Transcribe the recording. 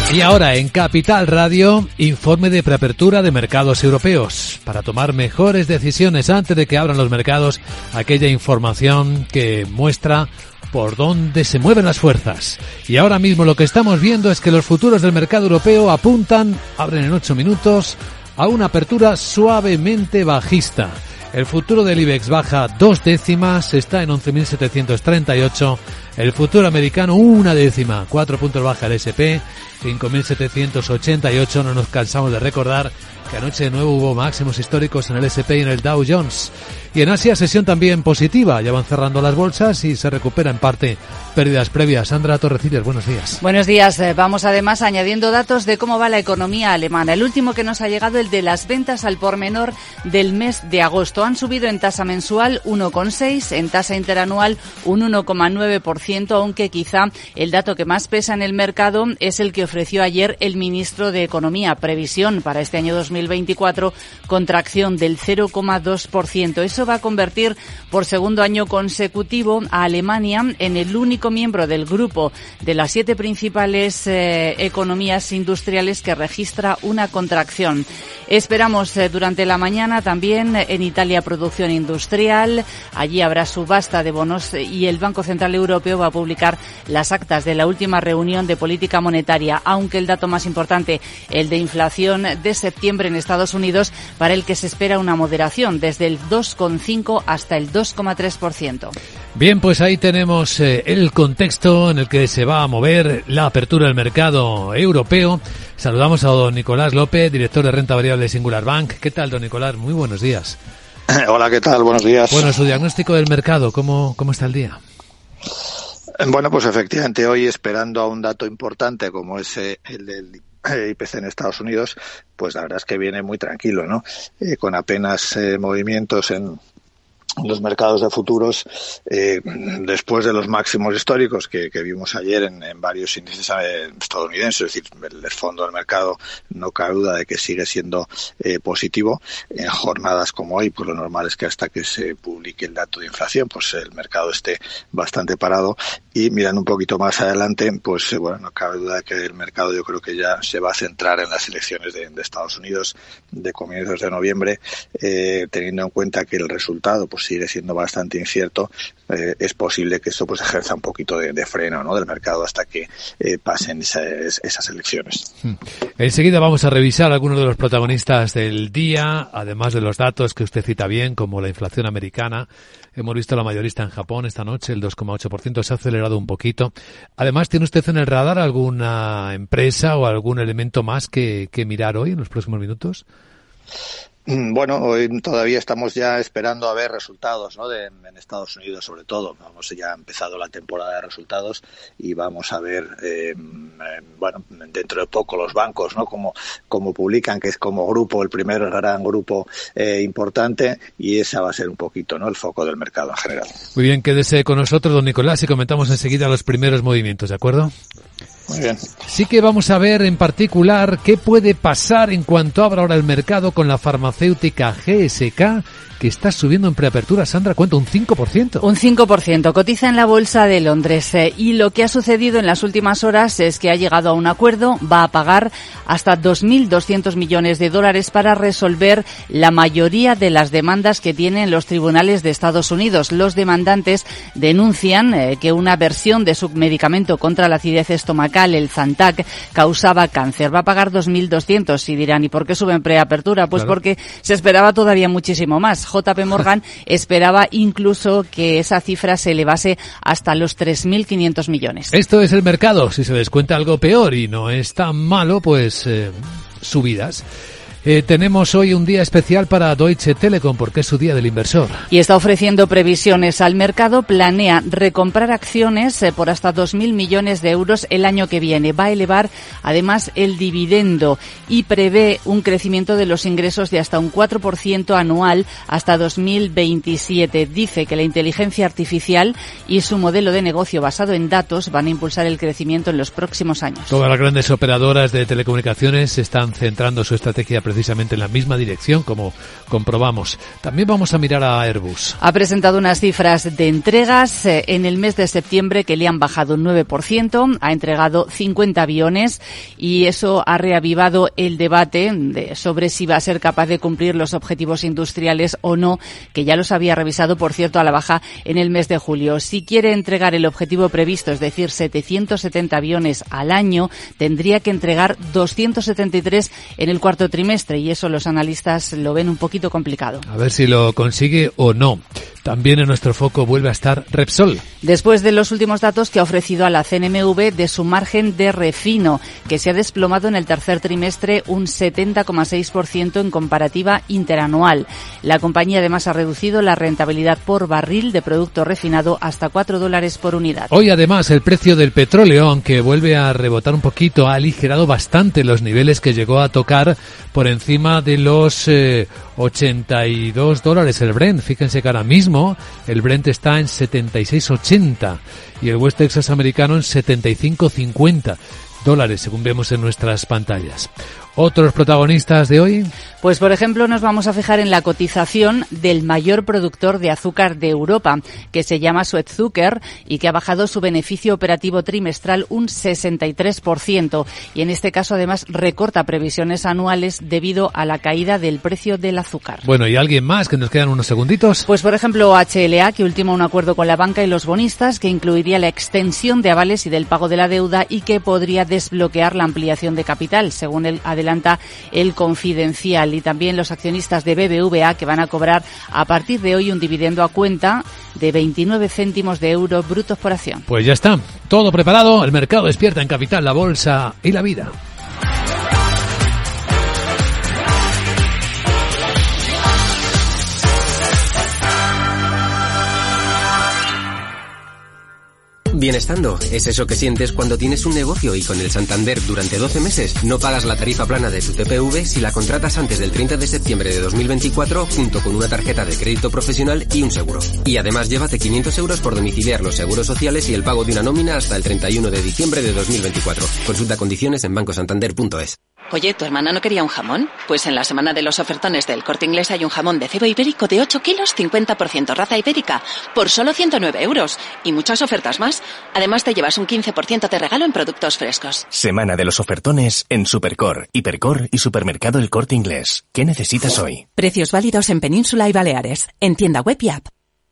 Y ahora en Capital Radio, informe de preapertura de mercados europeos. Para tomar mejores decisiones antes de que abran los mercados, aquella información que muestra por dónde se mueven las fuerzas. Y ahora mismo lo que estamos viendo es que los futuros del mercado europeo apuntan, abren en 8 minutos, a una apertura suavemente bajista. El futuro del IBEX baja 2 décimas, está en 11.738. El futuro americano 1 décima, 4 puntos baja el S&P, 5.788. No nos cansamos de recordar que anoche de nuevo hubo máximos históricos en el S&P y en el Dow Jones. Y en Asia, sesión también positiva. Ya van cerrando las bolsas y se recupera en parte pérdidas previas. Sandra Torrecillas, buenos días. Buenos días. Vamos además añadiendo datos de cómo va la economía alemana. El último que nos ha llegado, el de las ventas al por menor del mes de agosto. Han subido en tasa mensual 1,6%, en tasa interanual un 1,9%, aunque quizá el dato que más pesa en el mercado es el que ofreció ayer el ministro de Economía. Previsión para este año 2024, contracción del 0,2%. Eso va a convertir por segundo año consecutivo a Alemania en el único miembro del grupo de las 7 principales economías industriales que registra una contracción. Esperamos durante la mañana también en Italia producción industrial. Allí habrá subasta de bonos y el Banco Central Europeo va a publicar las actas de la última reunión de política monetaria, aunque el dato más importante, el de inflación de septiembre en Estados Unidos, para el que se espera una moderación desde el 2,5 hasta el 2,3%. Bien, pues ahí tenemos el contexto en el que se va a mover la apertura del mercado europeo. Saludamos a don Nicolás López, director de renta variable de Singular Bank. ¿Qué tal, don Nicolás? Muy buenos días. Hola, ¿qué tal? Buenos días. Bueno, su diagnóstico del mercado, ¿cómo está el día? Bueno, pues efectivamente hoy, esperando a un dato importante como es el del IPC en Estados Unidos, pues la verdad es que viene muy tranquilo, ¿no? Con apenas movimientos en los mercados de futuros, después de los máximos históricos que vimos ayer en varios índices estadounidenses. Es decir, el fondo del mercado no cabe duda de que sigue siendo positivo. En jornadas como hoy, pues lo normal es que hasta que se publique el dato de inflación, pues el mercado esté bastante parado. Y mirando un poquito más adelante, pues bueno, no cabe duda de que el mercado, yo creo que ya se va a centrar en las elecciones de Estados Unidos de comienzos de noviembre, teniendo en cuenta que el resultado pues sigue siendo bastante incierto. Es posible que esto pues ejerza un poquito de freno, ¿no?, del mercado hasta que pasen esas elecciones. Enseguida vamos a revisar algunos de los protagonistas del día, además de los datos que usted cita bien, como la inflación americana. Hemos visto la mayorista en Japón esta noche, el 2,8%, se ha acelerado un poquito. Además, ¿tiene usted en el radar alguna empresa o algún elemento más que mirar hoy en los próximos minutos? Bueno, hoy todavía estamos ya esperando a ver resultados, ¿no?, en Estados Unidos sobre todo. Ya ha empezado la temporada de resultados y vamos a ver, bueno, dentro de poco los bancos, ¿no?, como publican, que es como grupo, el primer gran grupo importante, y esa va a ser un poquito, ¿no?, el foco del mercado en general. Muy bien, quédese con nosotros, don Nicolás, y comentamos enseguida los primeros movimientos, ¿de acuerdo? Muy bien. Sí que vamos a ver en particular qué puede pasar en cuanto abra ahora el mercado con la farmacéutica GSK, que está subiendo en preapertura. Sandra, ¿cuánto? ¿Un 5%? Un 5%. Cotiza en la Bolsa de Londres. Y lo que ha sucedido en las últimas horas es que ha llegado a un acuerdo. Va a pagar hasta $2.200 millones para resolver la mayoría de las demandas que tienen los tribunales de Estados Unidos. Los demandantes denuncian que una versión de su medicamento contra la acidez estomacal, el Zantac, causaba cáncer. Va a pagar 2.200 y dirán, ¿y por qué sube en preapertura? Pues claro, porque se esperaba todavía muchísimo más. JP Morgan esperaba incluso que esa cifra se elevase hasta los 3.500 millones. Esto es el mercado. Si se descuenta algo peor y no es tan malo, pues subidas. Tenemos hoy un día especial para Deutsche Telekom porque es su día del inversor. Y está ofreciendo previsiones al mercado. Planea recomprar acciones por hasta 2.000 millones de euros el año que viene. Va a elevar además el dividendo y prevé un crecimiento de los ingresos de hasta un 4% anual hasta 2027. Dice que la inteligencia artificial y su modelo de negocio basado en datos van a impulsar el crecimiento en los próximos años. Todas las grandes operadoras de telecomunicaciones están centrando su estrategia precisamente en la misma dirección, como comprobamos. También vamos a mirar a Airbus. Ha presentado unas cifras de entregas en el mes de septiembre que le han bajado un 9%, ha entregado 50 aviones y eso ha reavivado el debate sobre si va a ser capaz de cumplir los objetivos industriales o no, que ya los había revisado, por cierto, a la baja en el mes de julio. Si quiere entregar el objetivo previsto, es decir, 770 aviones al año, tendría que entregar 273 en el cuarto trimestre y eso los analistas lo ven un poquito complicado. A ver si lo consigue o no. También en nuestro foco vuelve a estar Repsol. Después de los últimos datos que ha ofrecido a la CNMV de su margen de refino, que se ha desplomado en el tercer trimestre un 70,6% en comparativa interanual. La compañía además ha reducido la rentabilidad por barril de producto refinado hasta $4 por unidad. Hoy además el precio del petróleo, aunque vuelve a rebotar un poquito, ha aligerado bastante los niveles que llegó a tocar por encima de los $82 el Brent. Fíjense que ahora mismo el Brent está en 76,80 y el West Texas americano en 75,50 dólares, según vemos en nuestras pantallas. ¿Otros protagonistas de hoy? Pues, por ejemplo, nos vamos a fijar en la cotización del mayor productor de azúcar de Europa, que se llama Südzucker y que ha bajado su beneficio operativo trimestral un 63%. Y en este caso, además, recorta previsiones anuales debido a la caída del precio del azúcar. Bueno, ¿y alguien más? Que nos quedan unos segunditos. Pues, por ejemplo, HLA, que ultima un acuerdo con la banca y los bonistas que incluiría la extensión de avales y del pago de la deuda y que podría desbloquear la ampliación de capital, según adelanta el Confidencial. Y también los accionistas de BBVA, que van a cobrar a partir de hoy un dividendo a cuenta de 29 céntimos de euro brutos por acción. Pues ya está, todo preparado. El mercado despierta en Capital, la bolsa y la vida. Bienestando es eso que sientes cuando tienes un negocio y con el Santander durante 12 meses no pagas la tarifa plana de tu TPV si la contratas antes del 30 de septiembre de 2024 junto con una tarjeta de crédito profesional y un seguro. Y además llévate 500 euros por domiciliar los seguros sociales y el pago de una nómina hasta el 31 de diciembre de 2024. Consulta condiciones en bancosantander.es. Oye, ¿tu hermana no quería un jamón? Pues en la semana de los ofertones del Corte Inglés hay un jamón de cebo ibérico de 8 kilos, 50% raza ibérica, por solo 109 euros. Y muchas ofertas más. Además te llevas un 15% de regalo en productos frescos. Semana de los ofertones en Supercor, Hipercor y Supermercado El Corte Inglés. ¿Qué necesitas hoy? Precios válidos en Península y Baleares, en tienda web y app.